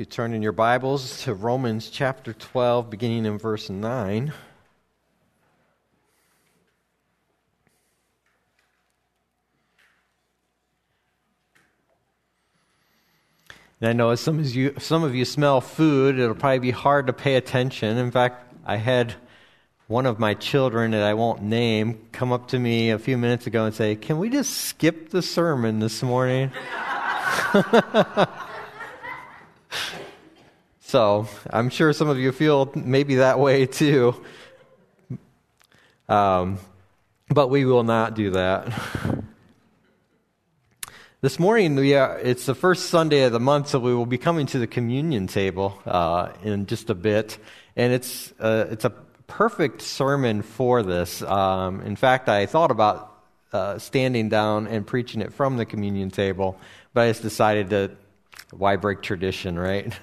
You turn in your Bibles to Romans chapter 12, beginning in verse 9. And I know as some of you smell food, it'll probably be hard to pay attention. In fact, I had one of my children that I won't name come up to me a few minutes ago and say, "Can we just skip the sermon this morning?" So I'm sure some of you feel maybe that way too. But we will not do that. This morning, it's the first Sunday of the month, so we will be coming to the communion table in just a bit. And it's a perfect sermon for this. In fact, I thought about standing down and preaching it from the communion table, but I just decided that why break tradition, right?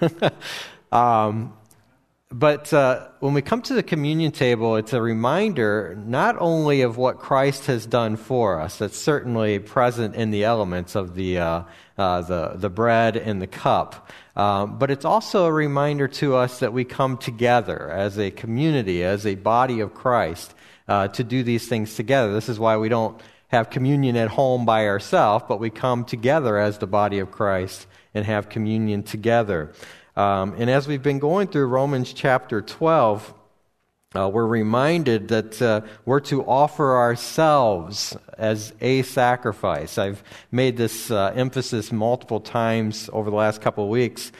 But when we come to the communion table, it's a reminder not only of what Christ has done for us, that's certainly present in the elements of the bread and the cup, but it's also a reminder to us that we come together as a community, as a body of Christ, to do these things together. This is why we don't have communion at home by ourselves, but we come together as the body of Christ and have communion together. And as we've been going through Romans chapter 12, we're reminded that we're to offer ourselves as a sacrifice. I've made this emphasis multiple times over the last couple of weeks,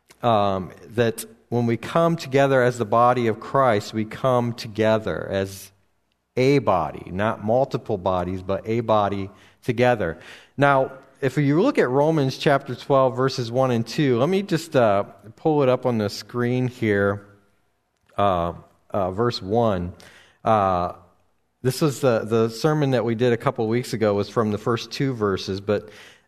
that when we come together as the body of Christ, we come together as a body, not multiple bodies, but a body together. Now, if you look at Romans chapter 12, verses 1 and 2, let me just pull it up on the screen here, verse 1. This was the sermon that we did a couple weeks ago was from the first two verses, but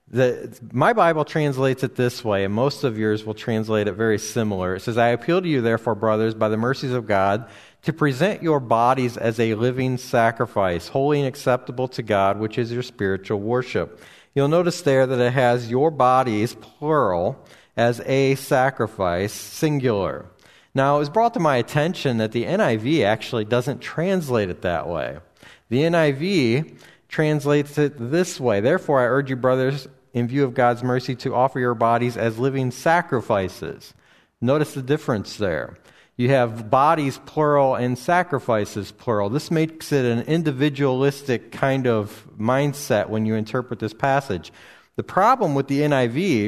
my Bible translates it this way, and most of yours will translate it very similar. It says, "I appeal to you, therefore, brothers, by the mercies of God, to present your bodies as a living sacrifice, holy and acceptable to God, which is your spiritual worship." You'll notice there that it has your bodies, plural, as a sacrifice, singular. Now, it was brought to my attention that the NIV actually doesn't translate it that way. The NIV translates it this way. "Therefore, I urge you, brothers, in view of God's mercy, to offer your bodies as living sacrifices." Notice the difference there. You have bodies, plural, and sacrifices, plural. This makes it an individualistic kind of mindset when you interpret this passage. The problem with the NIV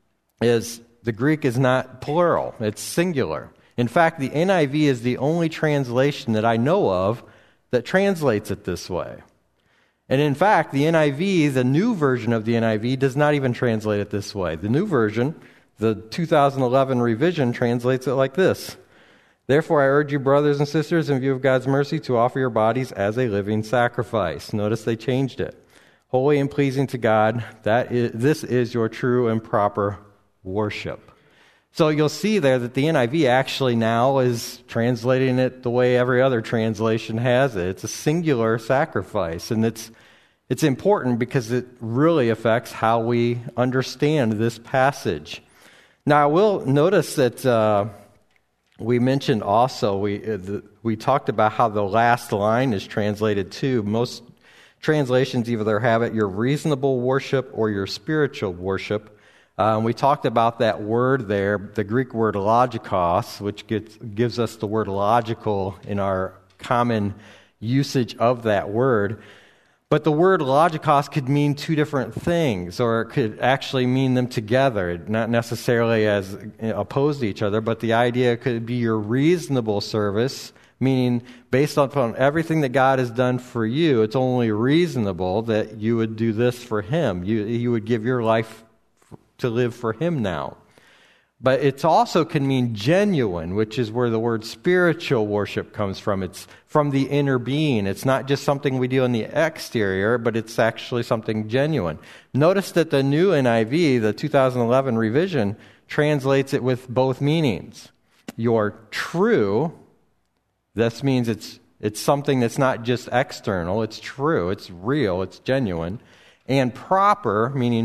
is the Greek is not plural. It's singular. In fact, the NIV is the only translation that I know of that translates it this way. And in fact, the NIV, the new version of the NIV, does not even translate it this way. The new version, the 2011 revision, translates it like this. "Therefore, I urge you, brothers and sisters, in view of God's mercy, to offer your bodies as a living sacrifice." Notice they changed it. "Holy and pleasing to God, this is your true and proper worship." So you'll see there that the NIV actually now is translating it the way every other translation has it. It's a singular sacrifice, and it's important because it really affects how we understand this passage. Now, I will notice that we mentioned also, we talked about how the last line is translated too. Most translations either have it your reasonable worship or your spiritual worship. We talked about that word there, the Greek word logikos, which gives us the word logical in our common usage of that word. But the word logikos could mean two different things, or it could actually mean them together, not necessarily as opposed to each other, but the idea could be your reasonable service, meaning based upon everything that God has done for you, it's only reasonable that you would do this for Him. You would give your life to live for Him now. But it also can mean genuine, which is where the word spiritual worship comes from. It's from the inner being. It's not just something we do on the exterior, but it's actually something genuine. Notice that the new NIV, the 2011 revision, translates it with both meanings. Your true, this means it's something that's not just external, it's true, it's real, it's genuine. And proper, meaning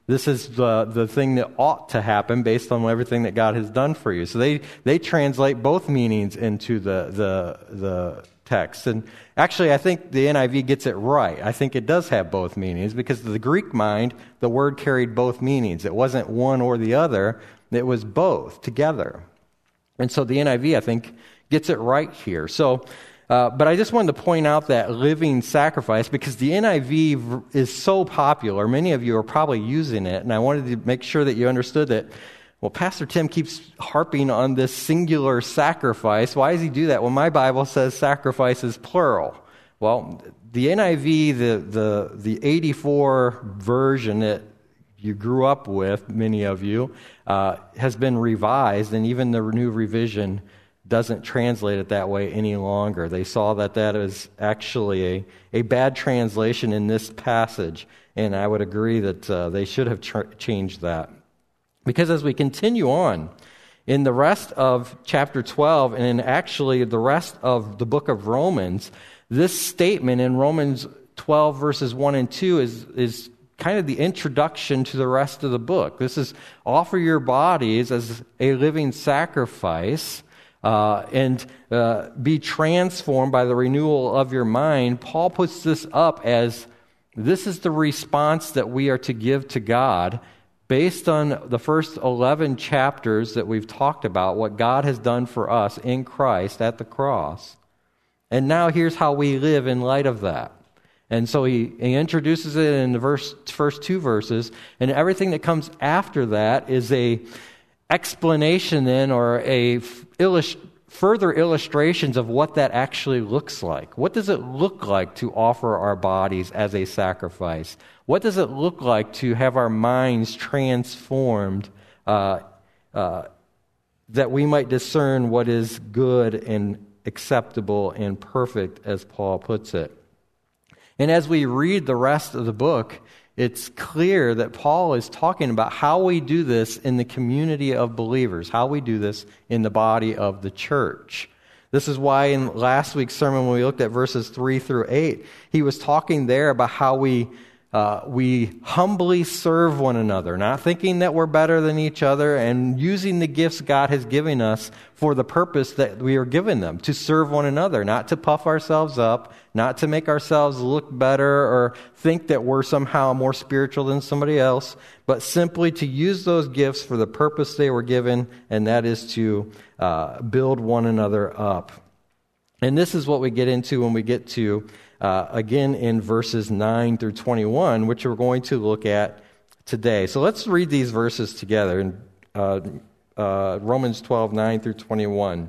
this is the thing that ought to happen based on everything that God has done for you. So they translate both meanings into the text. And actually, I think the NIV gets it right. I think it does have both meanings, because the Greek mind, the word carried both meanings. It wasn't one or the other. It was both together. And so the NIV, I think, gets it right here. So, but I just wanted to point out that living sacrifice, because the NIV is so popular. Many of you are probably using it, and I wanted to make sure that you understood that, well, Pastor Tim keeps harping on this singular sacrifice. Why does he do that? Well, my Bible says sacrifice is plural. Well, the NIV, the 84 version that you grew up with, many of you, has been revised, and even the new revision doesn't translate it that way any longer. They saw that is actually a bad translation in this passage, and I would agree that they should have changed that. Because as we continue on, in the rest of chapter 12, and in actually the rest of the book of Romans, this statement in Romans 12 verses 1 and 2 is kind of the introduction to the rest of the book. This is offer your bodies as a living sacrifice, and be transformed by the renewal of your mind. Paul puts this up as this is the response that we are to give to God based on the first 11 chapters that we've talked about, what God has done for us in Christ at the cross. And now here's how we live in light of that. And so he introduces it in the first two verses, and everything that comes after that is a explanation then, or a further illustrations of what that actually looks like. What does it look like to offer our bodies as a sacrifice? What does it look like to have our minds transformed that we might discern what is good and acceptable and perfect, as Paul puts it? And as we read the rest of the book, it's clear that Paul is talking about how we do this in the community of believers, how we do this in the body of the church. This is why in last week's sermon, when we looked at verses 3 through 8, he was talking there about how we humbly serve one another, not thinking that we're better than each other, and using the gifts God has given us for the purpose that we are given them, to serve one another, not to puff ourselves up, not to make ourselves look better or think that we're somehow more spiritual than somebody else, but simply to use those gifts for the purpose they were given, and that is to build one another up. And this is what we get into when we get to again in verses 9 through 21, which we're going to look at today. So let's read these verses together in Romans 12, 9 through 21.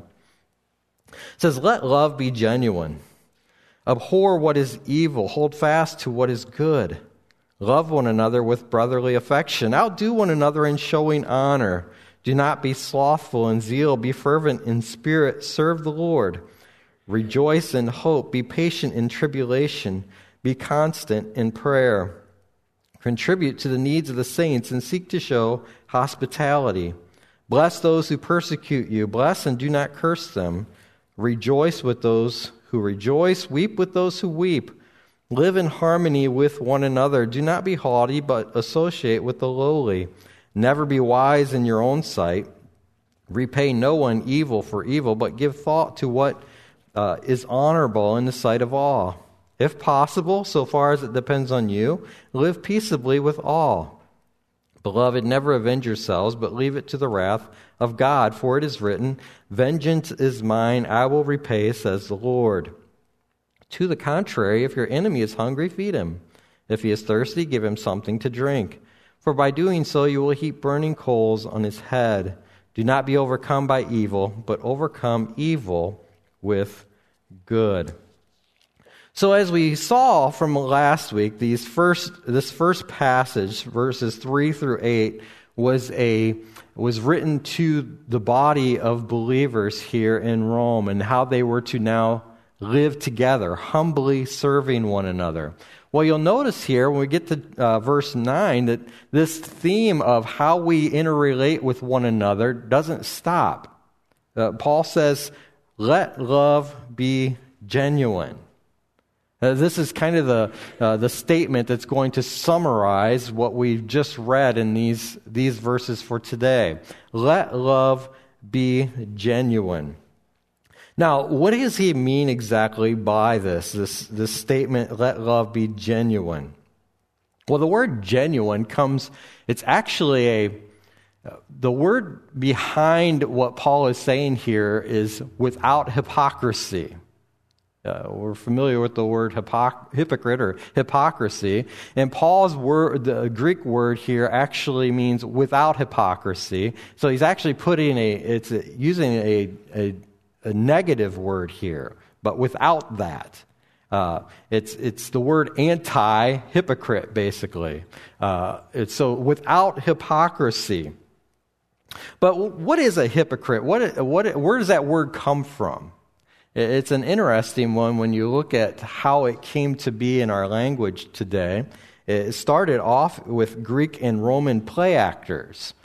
It says, "Let love be genuine. Abhor what is evil. Hold fast to what is good. Love one another with brotherly affection. Outdo one another in showing honor. Do not be slothful in zeal. Be fervent in spirit. Serve the Lord. Rejoice in hope. Be patient in tribulation. Be constant in prayer. Contribute to the needs of the saints and seek to show hospitality. Bless those who persecute you. Bless and do not curse them. Rejoice with those who rejoice. Weep with those who weep. Live in harmony with one another. Do not be haughty, but associate with the lowly. Never be wise in your own sight. Repay no one evil for evil, but give thought to what is honorable in the sight of all. If possible, so far as it depends on you, live peaceably with all. Beloved, never avenge yourselves, but leave it to the wrath of God, for it is written, 'Vengeance is mine, I will repay, says the Lord.' To the contrary, if your enemy is hungry, feed him. If he is thirsty, give him something to drink. For by doing so, you will heap burning coals on his head. Do not be overcome by evil, but overcome evil with good." So as we saw from last week, this first passage, verses 3 through 8, was written to the body of believers here in Rome, and how they were to now live together, humbly serving one another. Well, you'll notice here when we get to verse 9 that this theme of how we interrelate with one another doesn't stop. Paul says, "Let love be genuine." This is kind of the statement that's going to summarize what we've just read in these verses for today. Let love be genuine. Now, what does he mean exactly by this statement, let love be genuine? Well, the word genuine it's actually the word behind what Paul is saying here is without hypocrisy. We're familiar with the word hypocrite or hypocrisy. And Paul's word, the Greek word here, actually means without hypocrisy. So he's actually using a negative word here, but without that. It's the word anti-hypocrite, basically. So without hypocrisy. But what is a hypocrite? Where does that word come from? It's an interesting one when you look at how it came to be in our language today. It started off with Greek and Roman play actors.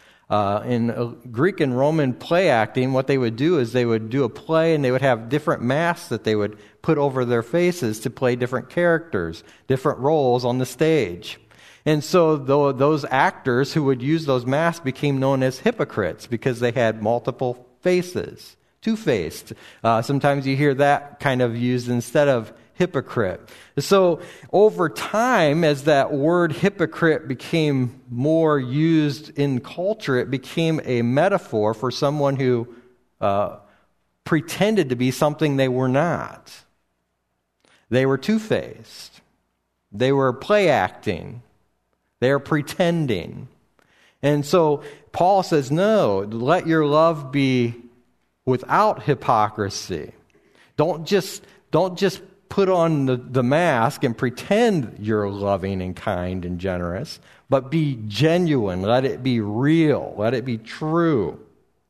In Greek and Roman play acting, what they would do is they would do a play and they would have different masks that they would put over their faces to play different characters, different roles on the stage. And so those actors who would use those masks became known as hypocrites because they had multiple faces. Two-faced. Sometimes you hear that kind of used instead of hypocrite. So over time, as that word hypocrite became more used in culture, it became a metaphor for someone who pretended to be something they were not. They were two-faced. They were play acting. They are pretending. And so Paul says, no, let your love be without hypocrisy. Don't just put on the mask and pretend you're loving and kind and generous, but be genuine. Let it be real. Let it be true.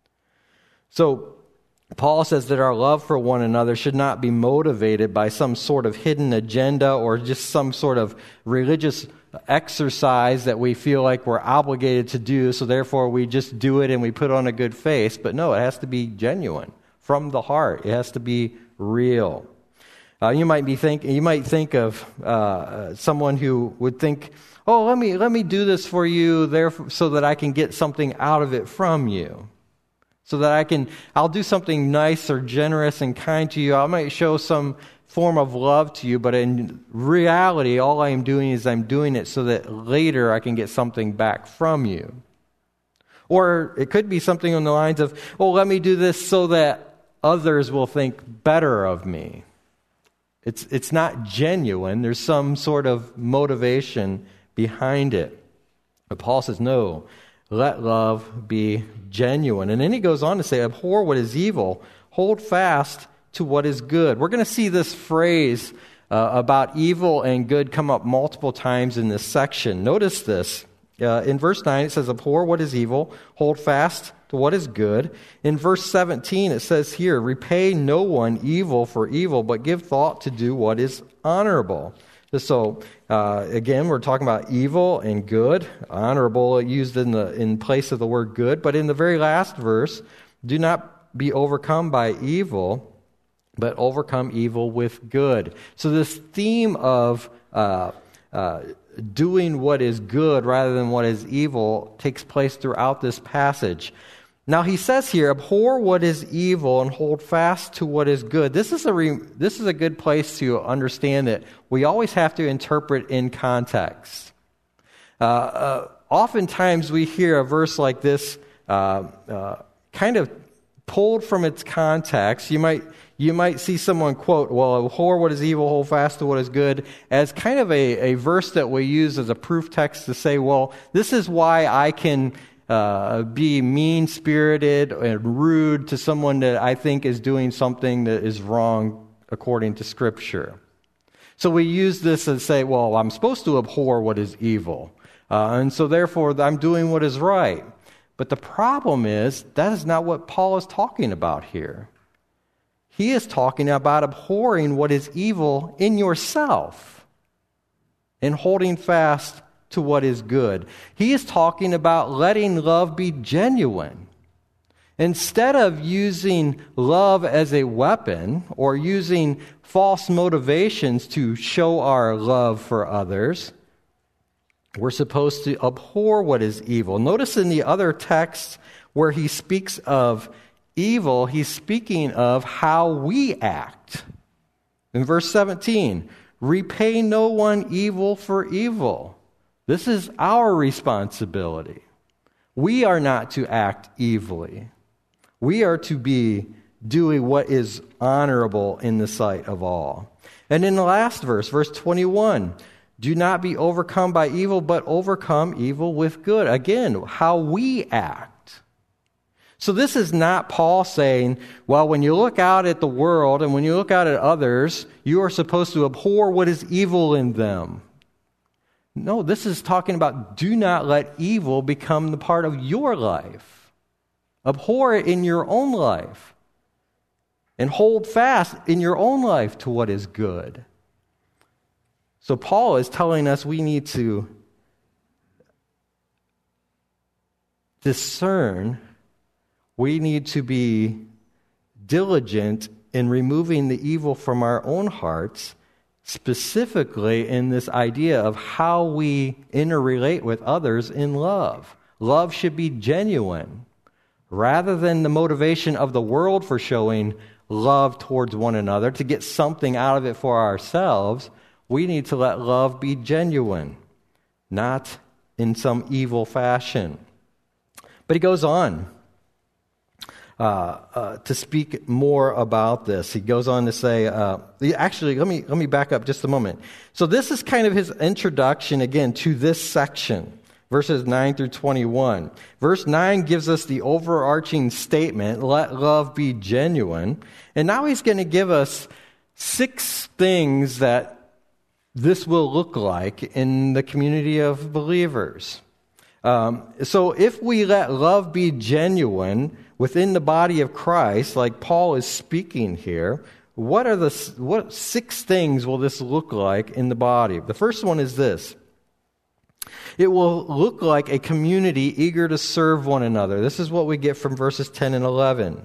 So Paul says that our love for one another should not be motivated by some sort of hidden agenda or just some sort of religious exercise that we feel like we're obligated to do, so therefore we just do it and we put on a good face. But no, it has to be genuine, from the heart. It has to be real. You might think of someone who would think, "Oh, let me do this for you, therefore, so that I can get something out of it from you, so that I'll do something nice or generous and kind to you. I might show some form of love to you, but in reality, all I am doing is I'm doing it so that later I can get something back from you." Or it could be something on the lines of, "Oh, let me do this so that others will think better of me." It's not genuine. There's some sort of motivation behind it. But Paul says, no, let love be genuine. And then he goes on to say, abhor what is evil, hold fast to what is good. We're going to see this phrase about evil and good come up multiple times in this section. Notice this. In verse 9, it says, abhor what is evil, hold fast to what is good. In verse 17, it says here, repay no one evil for evil, but give thought to do what is honorable. So, again, we're talking about evil and good. Honorable used in place of the word good. But in the very last verse, do not be overcome by evil, but overcome evil with good. So this theme of doing what is good rather than what is evil takes place throughout this passage. Now he says here, abhor what is evil and hold fast to what is good. This is a good place to understand that we always have to interpret in context. Oftentimes we hear a verse like this kind of pulled from its context. You might see someone quote, well, abhor what is evil, hold fast to what is good, as kind of a verse that we use as a proof text to say, well, this is why I can be mean-spirited and rude to someone that I think is doing something that is wrong according to Scripture. So we use this and say, well, I'm supposed to abhor what is evil, and so therefore I'm doing what is right. But the problem is, that is not what Paul is talking about here. He is talking about abhorring what is evil in yourself and holding fast to what is good. He is talking about letting love be genuine. Instead of using love as a weapon or using false motivations to show our love for others, we're supposed to abhor what is evil. Notice in the other texts where he speaks of evil, he's speaking of how we act. In verse 17, repay no one evil for evil. This is our responsibility. We are not to act evilly. We are to be doing what is honorable in the sight of all. And in the last verse, verse 21, do not be overcome by evil, but overcome evil with good. Again, how we act. So this is not Paul saying, well, when you look out at the world and when you look out at others, you are supposed to abhor what is evil in them. No, this is talking about do not let evil become the part of your life. Abhor it in your own life. And hold fast in your own life to what is good. So Paul is telling us we need to discern. We need to be diligent in removing the evil from our own hearts, specifically in this idea of how we interrelate with others in love. Love should be genuine. Rather than the motivation of the world for showing love towards one another, to get something out of it for ourselves, we need to let love be genuine, not in some evil fashion. But he goes on to speak more about this. He goes on to say, actually, let me back up just a moment. So this is kind of his introduction, again, to this section. Verses 9 through 21. Verse 9 gives us the overarching statement, let love be genuine. And now he's going to give us 6 things that this will look like in the community of believers. So if we let love be genuine within the body of Christ, like Paul is speaking here, what 6 things will this look like in the body? The first one is this. It will look like a community eager to serve one another. This is what we get from verses 10 and 11.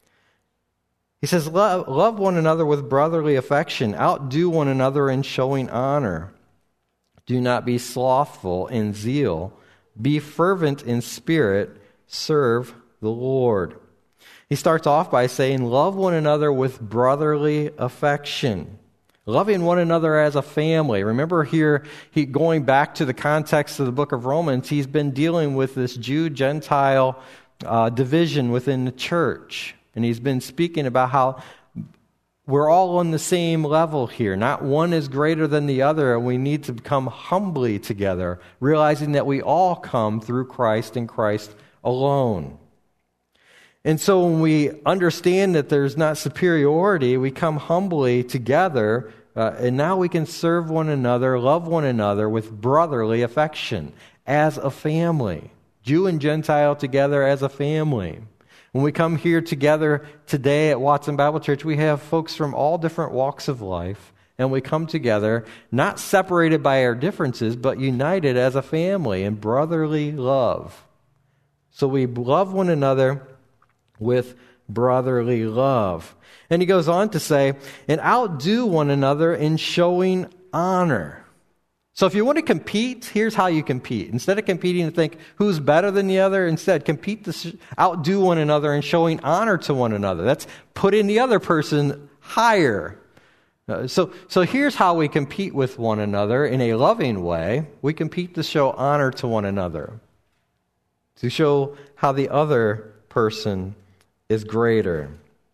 He says, love one another with brotherly affection. Outdo one another in showing honor. Do not be slothful in zeal. Be fervent in spirit. Serve the Lord. He starts off by saying, love one another with brotherly affection. Loving one another as a family. Remember here, going back to the context of the book of Romans, he's been dealing with this Jew-Gentile division within the church. And he's been speaking about how we're all on the same level here. Not one is greater than the other, and we need to come humbly together, realizing that we all come through Christ and Christ alone. And so when we understand that there's not superiority, we come humbly together, and now we can serve one another, love one another with brotherly affection as a family. Jew and Gentile together as a family. When we come here together today at Watson Bible Church, we have folks from all different walks of life, and we come together, not separated by our differences, but united as a family in brotherly love. So we love one another with brotherly love. And he goes on to say, and outdo one another in showing honor. So if you want to compete, here's how you compete. Instead of competing to think who's better than the other, instead compete to outdo one another in showing honor to one another. That's putting the other person higher. So here's how we compete with one another in a loving way. We compete to show honor to one another, to show how the other person is greater.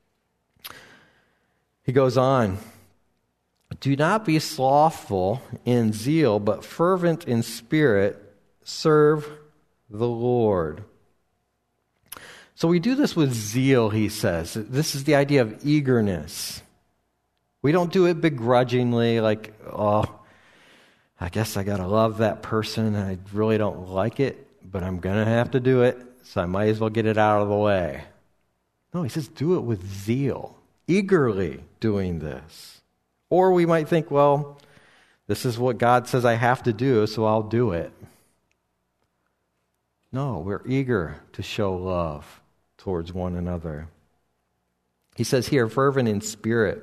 He goes on, do not be slothful in zeal, but fervent in spirit, serve the Lord. So we do this with zeal, he says. This is the idea of eagerness. We don't do it begrudgingly, like, oh, I guess I got to love that person. I really don't like it, but I'm going to have to do it, so I might as well get it out of the way. No, he says do it with zeal, eagerly doing this. Or we might think, well, this is what God says I have to do, so I'll do it. No, we're eager to show love. towards one another. He says here, fervent in spirit.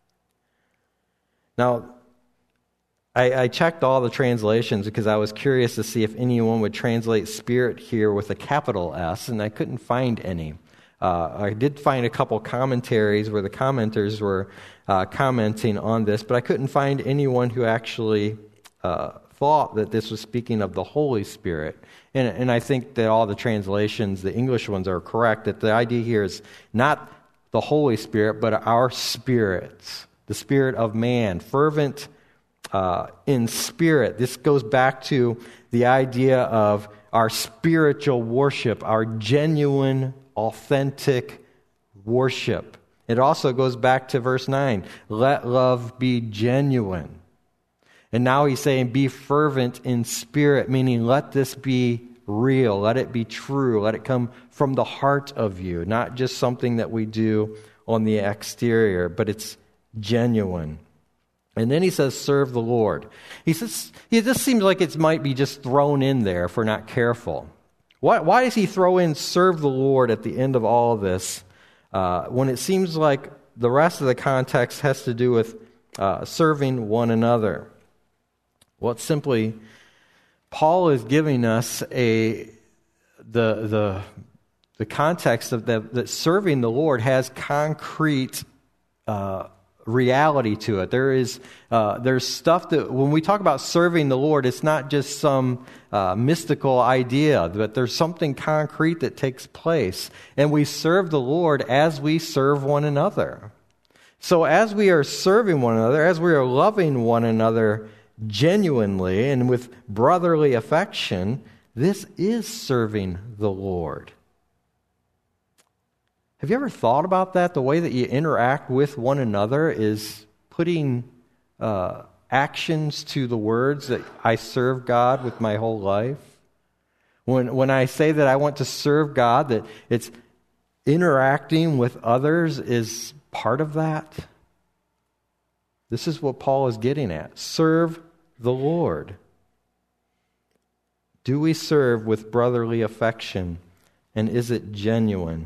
Now, I checked all the translations because I was curious to see if anyone would translate spirit here with a capital S, and I couldn't find any. I did find a couple commentaries where the commenters were commenting on this, but I couldn't find anyone who actually thought that this was speaking of the Holy Spirit. And I think that all the translations, the English ones, are correct, that the idea here is not the Holy Spirit, but our spirits, the spirit of man, fervent in spirit. This goes back to the idea of our spiritual worship, our genuine, authentic worship. It also goes back to verse 9. Let love be genuine. And now he's saying be fervent in spirit, meaning let this be real, let it be true, let it come from the heart of you, not just something that we do on the exterior, but it's genuine. And then he says, serve the Lord. He says, this seems like it might be just thrown in there if we're not careful. Why does he throw in serve the Lord at the end of all of this when it seems like the rest of the context has to do with serving one another? Well, it's simply, Paul is giving us the context of that serving the Lord has concrete reality to it. There's stuff that when we talk about serving the Lord, it's not just some mystical idea, but there's something concrete that takes place. And we serve the Lord as we serve one another. So as we are serving one another, as we are loving one another genuinely and with brotherly affection, this is serving the Lord. Have you ever thought about that? The way that you interact with one another is putting actions to the words that I serve God with my whole life. When I say that I want to serve God, that it's interacting with others is part of that. This is what Paul is getting at. Serve the Lord. Do we serve with brotherly affection, and is it genuine?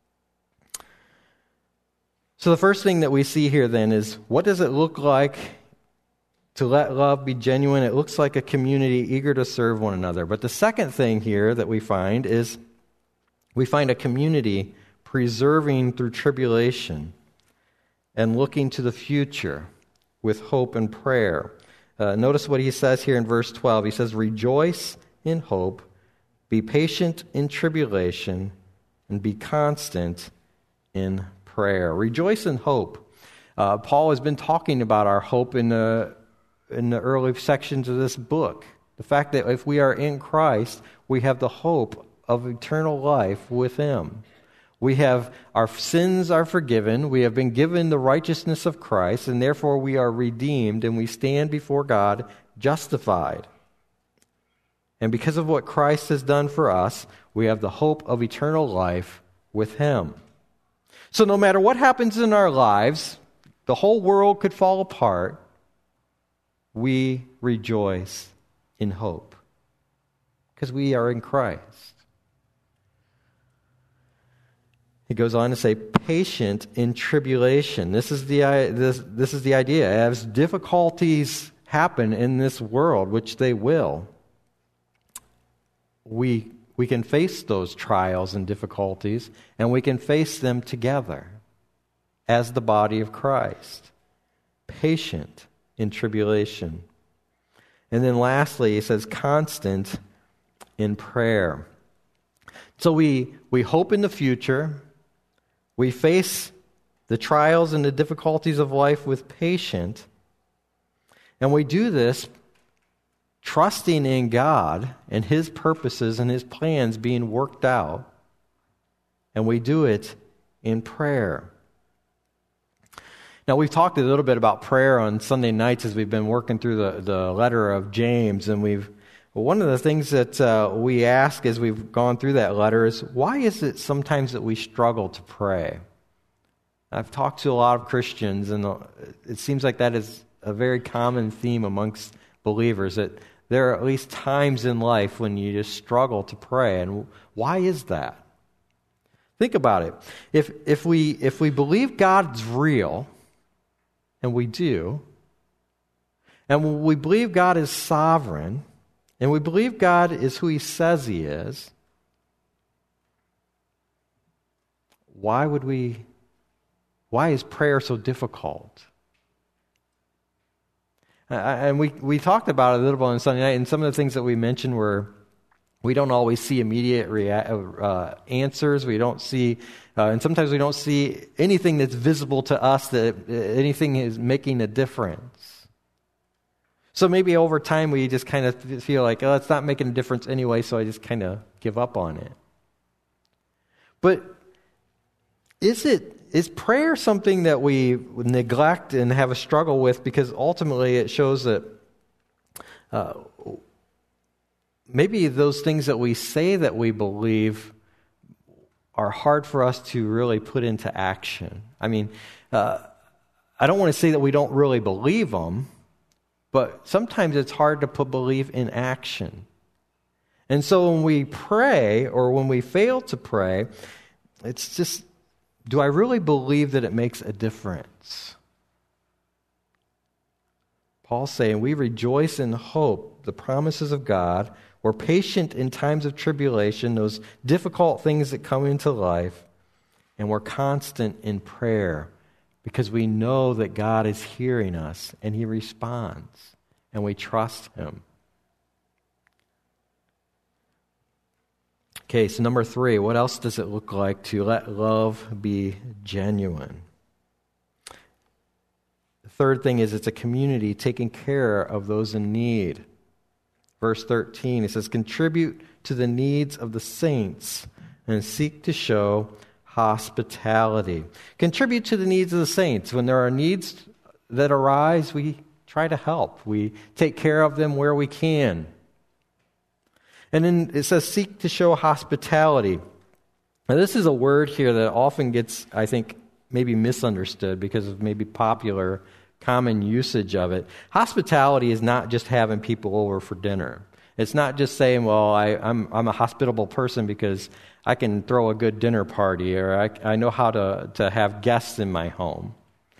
So the first thing that we see here then is, what does it look like to let love be genuine? It looks like a community eager to serve one another. But the second thing here that we find is, we find a community preserving through tribulation and looking to the future with hope and prayer. Notice what he says here in verse 12. He says, rejoice in hope, be patient in tribulation, and be constant in prayer. Rejoice in hope. Paul has been talking about our hope in the early sections of this book. The fact that if we are in Christ, we have the hope of eternal life with Him. Our sins are forgiven, we have been given the righteousness of Christ, and therefore we are redeemed, and we stand before God justified. And because of what Christ has done for us, we have the hope of eternal life with Him. So no matter what happens in our lives, the whole world could fall apart, we rejoice in hope because we are in Christ. He goes on to say, patient in tribulation. This is the idea. As difficulties happen in this world, which they will, we can face those trials and difficulties, and we can face them together as the body of Christ. Patient in tribulation. And then lastly, he says, constant in prayer. So we hope in the future. We face the trials and the difficulties of life with patience. And we do this trusting in God and His purposes and His plans being worked out. And we do it in prayer. Now, we've talked a little bit about prayer on Sunday nights as we've been working through the letter of James. And one of the things that we ask as we've gone through that letter is, why is it sometimes that we struggle to pray? I've talked to a lot of Christians, and it seems like that is a very common theme amongst believers, that there are at least times in life when you just struggle to pray. And why is that? Think about it. If we believe God's real, and we do, and we believe God is sovereign, and we believe God is who He says He is, why is prayer so difficult? And we talked about it a little bit on Sunday night, and some of the things that we mentioned were we don't always see immediate answers. We don't see, and sometimes we don't see anything that's visible to us, that anything is making a difference. So maybe over time we just kind of feel like, oh, it's not making a difference anyway, so I just kind of give up on it. But is prayer something that we neglect and have a struggle with because ultimately it shows that maybe those things that we say that we believe are hard for us to really put into action? I mean, I don't want to say that we don't really believe them, but sometimes it's hard to put belief in action. And so when we pray or when we fail to pray, it's just, do I really believe that it makes a difference? Paul's saying we rejoice in hope, the promises of God. We're patient in times of tribulation, those difficult things that come into life. And we're constant in prayer because we know that God is hearing us and He responds and we trust Him. Okay, so number 3, what else does it look like to let love be genuine? The third thing is it's a community taking care of those in need. Verse 13, it says, contribute to the needs of the saints and seek to show hospitality. Contribute to the needs of the saints. When there are needs that arise, we try to help. We take care of them where we can. And then it says, seek to show hospitality. Now, this is a word here that often gets, I think, maybe misunderstood because of maybe popular, common usage of it. Hospitality is not just having people over for dinner. It's not just saying, well, I'm a hospitable person because I can throw a good dinner party, or I know how to have guests in my home.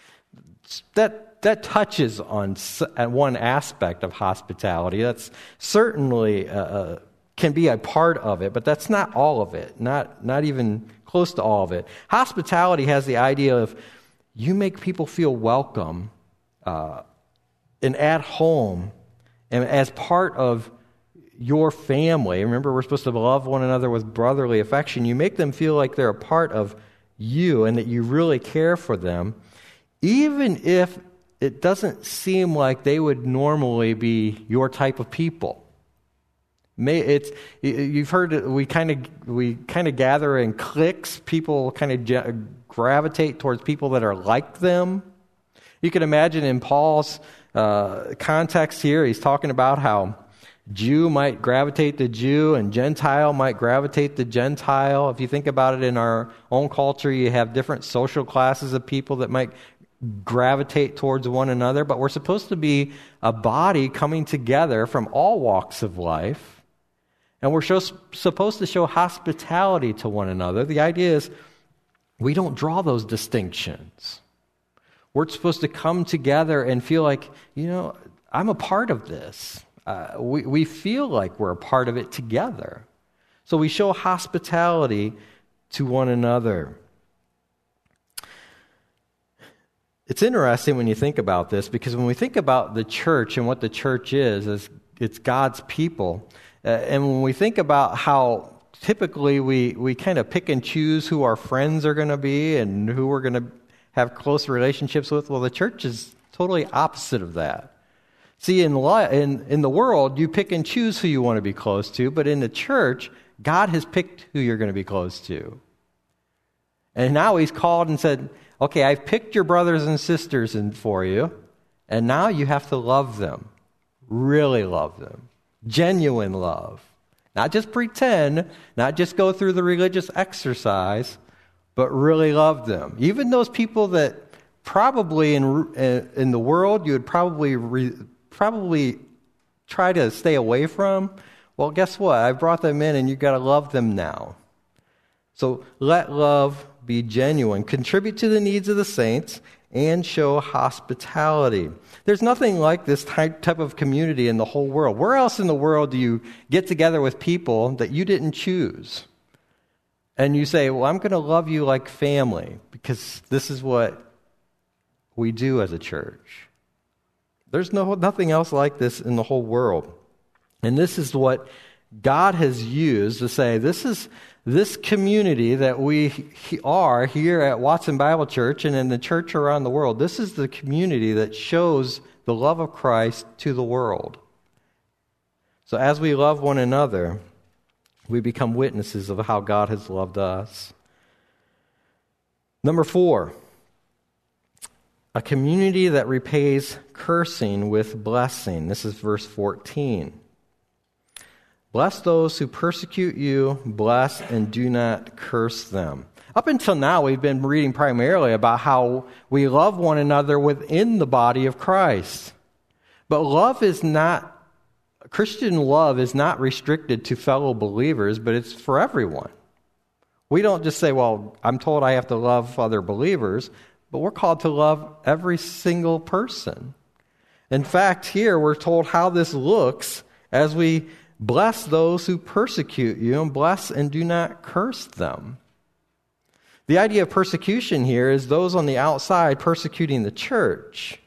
That touches on one aspect of hospitality. That's certainly can be a part of it, but that's not all of it, not even close to all of it. Hospitality has the idea of you make people feel welcome and at home and as part of your family. Remember, we're supposed to love one another with brotherly affection. You make them feel like they're a part of you and that you really care for them, even if it doesn't seem like they would normally be your type of people. You've heard that we kind of gather in cliques. People kind of gravitate towards people that are like them. You can imagine in Paul's context here, he's talking about how Jew might gravitate to Jew and Gentile might gravitate to Gentile. If you think about it in our own culture, you have different social classes of people that might gravitate towards one another, but we're supposed to be a body coming together from all walks of life. And we're supposed to show hospitality to one another. The idea is we don't draw those distinctions. We're supposed to come together and feel like, I'm a part of this. We feel like we're a part of it together. So we show hospitality to one another. It's interesting when you think about this, because when we think about the church and what the church is it's God's people. And when we think about how typically we kind of pick and choose who our friends are going to be and who we're going to have close relationships with, well, the church is totally opposite of that. See, in the world, you pick and choose who you want to be close to, but in the church, God has picked who you're going to be close to. And now He's called and said, okay, I've picked your brothers and sisters for you, and now you have to love them, really love them. Genuine love. Not just pretend, not just go through the religious exercise, but really love them. Even those people that probably in the world you would probably try to stay away from, well, guess what? I brought them in and you've got to love them now. So let love be genuine. Contribute to the needs of the saints and show hospitality. There's nothing like this type of community in the whole world. Where else in the world do you get together with people that you didn't choose? And you say, well, I'm going to love you like family because this is what we do as a church. There's nothing else like this in the whole world. And this is what God has used to say, this community that we are here at Watson Bible Church and in the church around the world, this is the community that shows the love of Christ to the world. So as we love one another, we become witnesses of how God has loved us. Number 4, a community that repays cursing with blessing. This is verse 14. Bless those who persecute you, bless and do not curse them. Up until now, we've been reading primarily about how we love one another within the body of Christ. But Christian love is not restricted to fellow believers, but it's for everyone. We don't just say, well, I'm told I have to love other believers, but we're called to love every single person. In fact, here we're told how this looks as we bless those who persecute you, and bless and do not curse them. The idea of persecution here is those on the outside persecuting the church.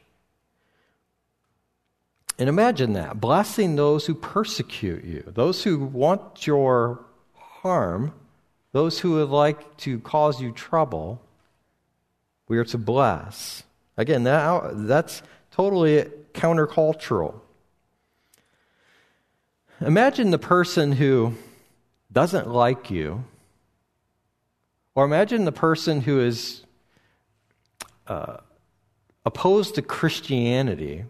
And imagine that, blessing those who persecute you, those who want your harm, those who would like to cause you trouble, we are to bless. Again, that's totally countercultural. Imagine the person who doesn't like you, or imagine the person who is opposed to Christianity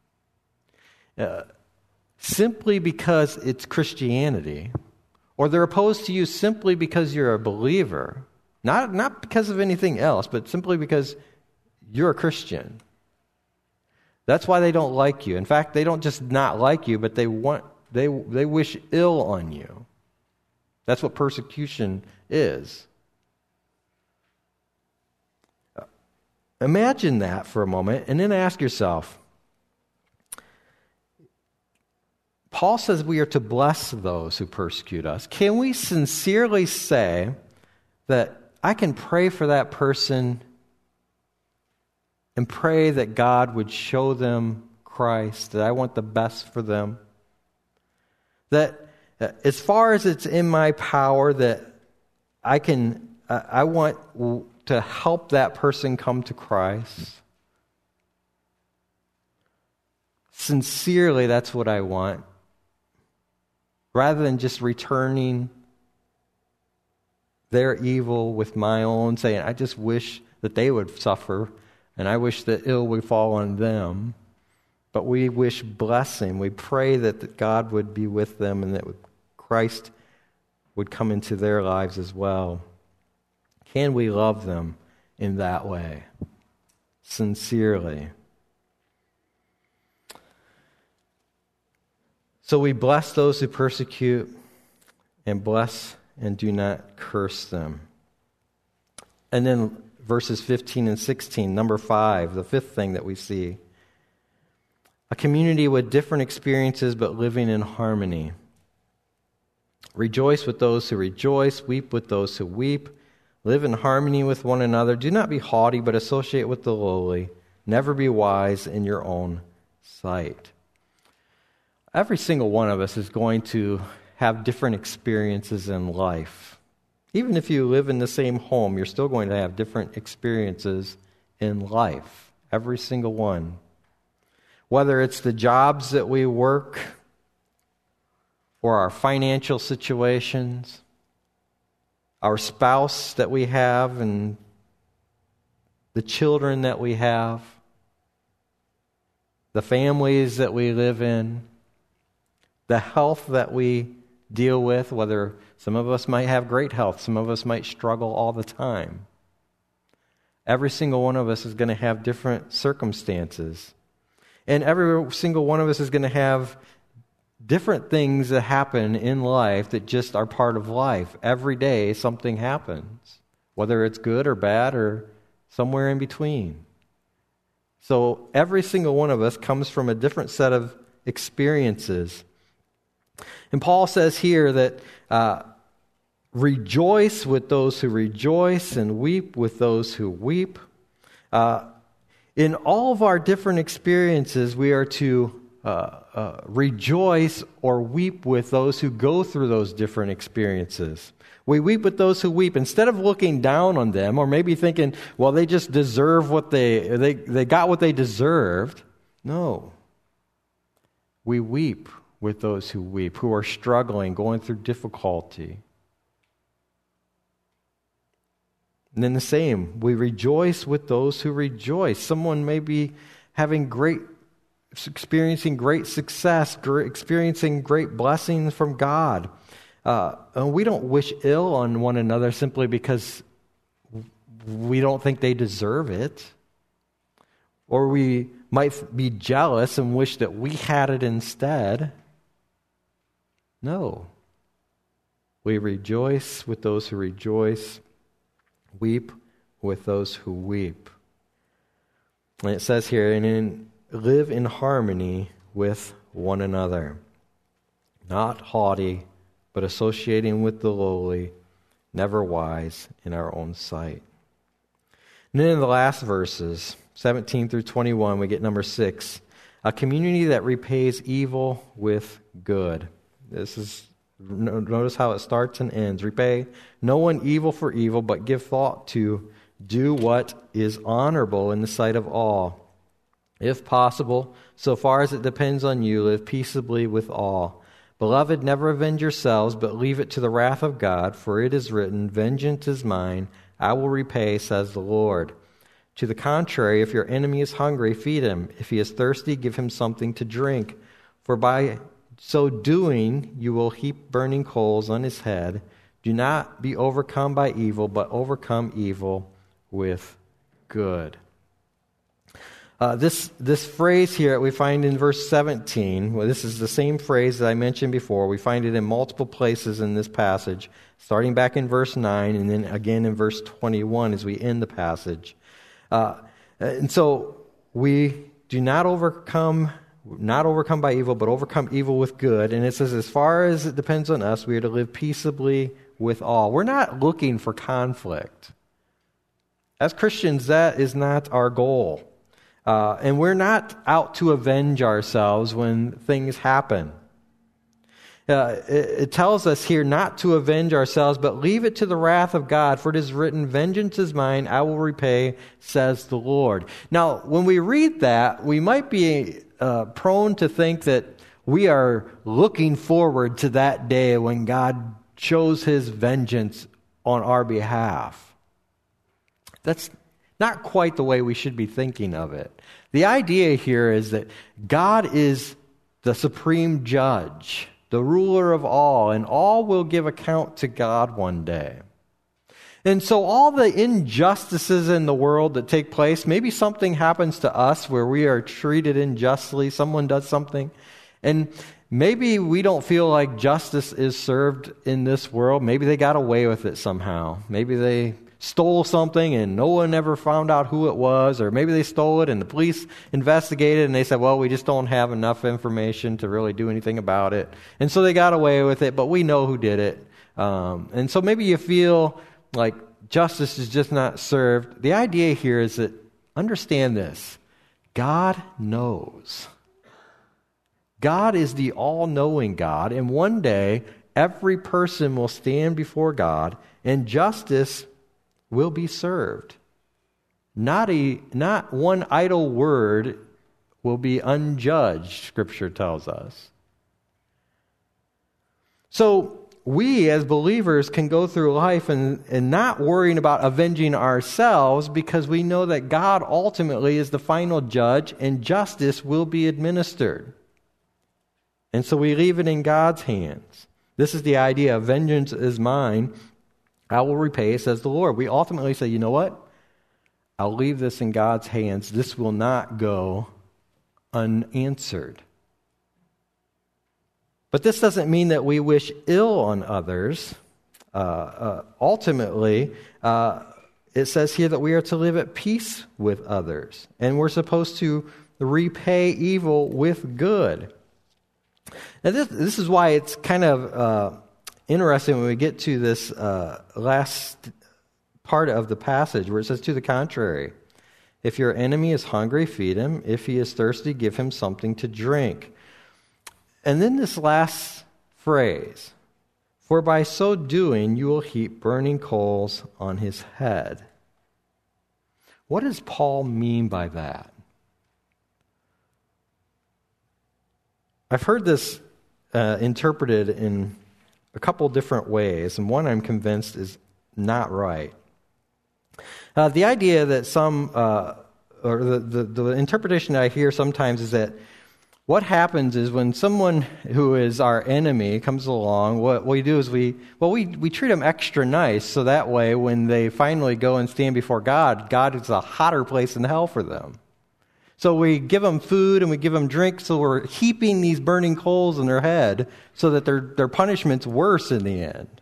simply because it's Christianity, or they're opposed to you simply because you're a believer, not because of anything else, but simply because you're a Christian. That's why they don't like you. In fact, they don't just not like you, but they wish ill on you. That's what persecution is. Imagine that for a moment, and then ask yourself, Paul says we are to bless those who persecute us. Can we sincerely say that I can pray for that person and pray that God would show them Christ, that I want the best for them? That as far as it's in my power, that I want to help that person come to Christ. Sincerely, that's what I want. Rather than just returning their evil with my own, saying, I just wish that they would suffer, and I wish that ill would fall on them. But we wish blessing. We pray that God would be with them and that Christ would come into their lives as well. Can we love them in that way? Sincerely. So we bless those who persecute, and bless and do not curse them. And then verses 15 and 16, number 5, the fifth thing that we see. A community with different experiences but living in harmony. Rejoice with those who rejoice, weep with those who weep, live in harmony with one another. Do not be haughty, but associate with the lowly. Never be wise in your own sight. Every single one of us is going to have different experiences in life. Even if you live in the same home, you're still going to have different experiences in life. Every single one. Whether it's the jobs that we work, or our financial situations, our spouse that we have, and the children that we have, the families that we live in, the health that we deal with, whether some of us might have great health, some of us might struggle all the time. Every single one of us is going to have different circumstances. And every single one of us is going to have different things that happen in life that just are part of life. Every day something happens, whether it's good or bad or somewhere in between. So every single one of us comes from a different set of experiences. And Paul says here that rejoice with those who rejoice and weep with those who weep. In all of our different experiences, we are to rejoice or weep with those who go through those different experiences. We weep with those who weep. Instead of looking down on them or maybe thinking, well, they just deserve what they got what they deserved. No. We weep with those who weep, who are struggling, going through difficulty. And then the same, we rejoice with those who rejoice. Someone may be experiencing great success, experiencing great blessings from God. And we don't wish ill on one another simply because we don't think they deserve it. Or we might be jealous and wish that we had it instead. No. We rejoice with those who rejoice, weep with those who weep. And it says here, and live in harmony with one another, not haughty, but associating with the lowly, never wise in our own sight. And then in the last verses, 17 through 21, we get number 6, a community that repays evil with good. Notice how it starts and ends. Repay no one evil for evil, but give thought to do what is honorable in the sight of all. If possible, so far as it depends on you, live peaceably with all. Beloved, never avenge yourselves, but leave it to the wrath of God, for it is written, vengeance is mine, I will repay, says the Lord. To the contrary, if your enemy is hungry, feed him. If he is thirsty, give him something to drink. For by so doing, you will heap burning coals on his head. Do not be overcome by evil, but overcome evil with good. This phrase here we find in verse 17. Well, this is the same phrase that I mentioned before. We find it in multiple places in this passage, starting back in verse 9 and then again in verse 21 as we end the passage. And so we do not overcome by evil, but overcome evil with good. And it says, as far as it depends on us, we are to live peaceably with all. We're not looking for conflict. As Christians, that is not our goal. And we're not out to avenge ourselves when things happen. It tells us here not to avenge ourselves, but leave it to the wrath of God, for it is written, vengeance is mine, I will repay, says the Lord. Now, when we read that, we might be prone to think that we are looking forward to that day when God shows his vengeance on our behalf. That's not quite the way we should be thinking of it. The idea here is that God is the supreme judge, the ruler of all, and all will give account to God one day. And so all the injustices in the world that take place, maybe something happens to us where we are treated unjustly, someone does something, and maybe we don't feel like justice is served in this world. Maybe they got away with it somehow. Maybe they stole something and no one ever found out who it was, or maybe they stole it and the police investigated and they said, well, we just don't have enough information to really do anything about it. And so they got away with it, but we know who did it. And so maybe you feel like justice is just not served. The idea here is that, understand this, God knows. God is the all-knowing God, and one day every person will stand before God and justice will be served. Not one idle word will be unjudged, Scripture tells us. So we as believers can go through life and not worrying about avenging ourselves, because we know that God ultimately is the final judge and justice will be administered. And so we leave it in God's hands. This is the idea of vengeance is mine, I will repay, says the Lord. We ultimately say, you know what? I'll leave this in God's hands. This will not go unanswered. But this doesn't mean that we wish ill on others. Ultimately, it says here that we are to live at peace with others, and we're supposed to repay evil with good. Now, this is why it's kind of interesting when we get to this last part of the passage where it says, to the contrary, if your enemy is hungry, feed him. If he is thirsty, give him something to drink. And then this last phrase, for by so doing you will heap burning coals on his head. What does Paul mean by that? I've heard this interpreted in a couple different ways, and one I'm convinced is not right. The idea that or the interpretation I hear sometimes is that what happens is when someone who is our enemy comes along, what we do is we treat them extra nice, so that way when they finally go and stand before God, God is a hotter place than hell for them. So we give them food and we give them drink, so we're heaping these burning coals in their head so that their punishment's worse in the end.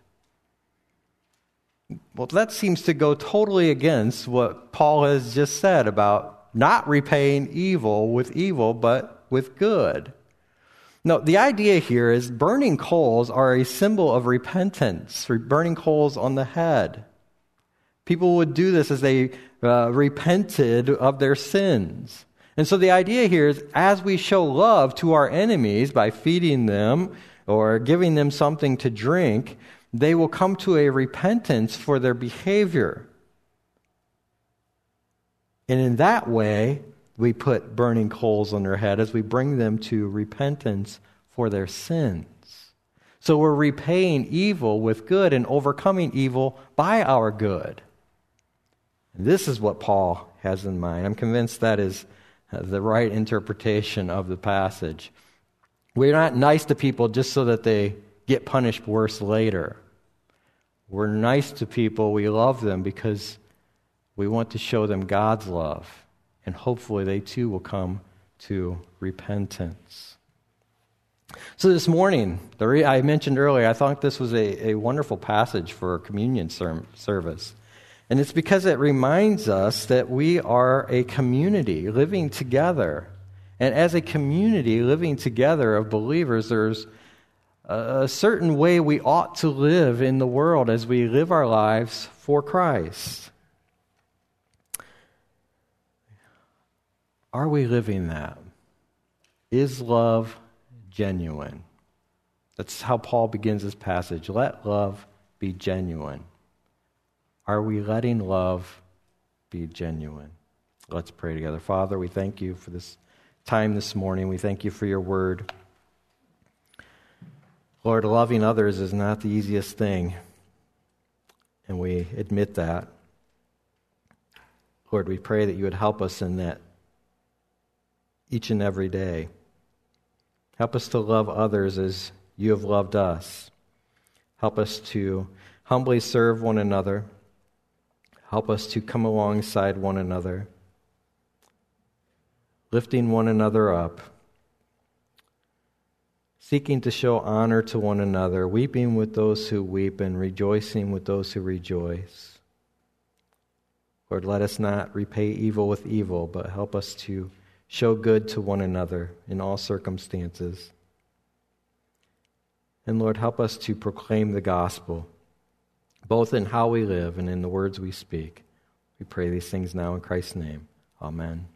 Well, that seems to go totally against what Paul has just said about not repaying evil with evil, but with good. No, the idea here is burning coals are a symbol of repentance, burning coals on the head. People would do this as they repented of their sins. And so the idea here is as we show love to our enemies by feeding them or giving them something to drink, they will come to a repentance for their behavior. And in that way, we put burning coals on their head as we bring them to repentance for their sins. So we're repaying evil with good and overcoming evil by our good. And this is what Paul has in mind. I'm convinced that is the right interpretation of the passage. We're not nice to people just so that they get punished worse later. We're nice to people, we love them because we want to show them God's love. And hopefully they too will come to repentance. So this morning, I mentioned earlier, I thought this was a wonderful passage for a communion service. And it's because it reminds us that we are a community living together. And as a community living together of believers, there's a certain way we ought to live in the world as we live our lives for Christ. Are we living that? Is love genuine? That's how Paul begins his passage. Let love be genuine. Are we letting love be genuine? Let's pray together. Father, we thank you for this time this morning. We thank you for your word. Lord, loving others is not the easiest thing, and we admit that. Lord, we pray that you would help us in that each and every day. Help us to love others as you have loved us. Help us to humbly serve one another. Help us to come alongside one another, lifting one another up, seeking to show honor to one another, weeping with those who weep and rejoicing with those who rejoice. Lord, let us not repay evil with evil, but help us to show good to one another in all circumstances. And Lord, help us to proclaim the gospel, both in how we live and in the words we speak. We pray these things now in Christ's name. Amen.